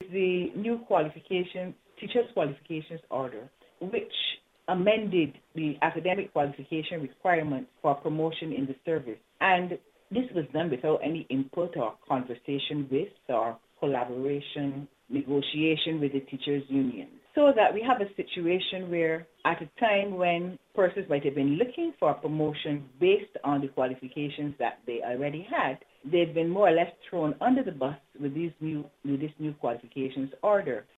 the new teachers qualifications order, which amended the academic qualification requirements for promotion in the service. And this was done without any input or conversation with or collaboration, negotiation with the teachers' union. So that we have a situation where at a time when persons might have been looking for a promotion based on the qualifications that they already had, they've been more or less thrown under the bus with this new qualifications order.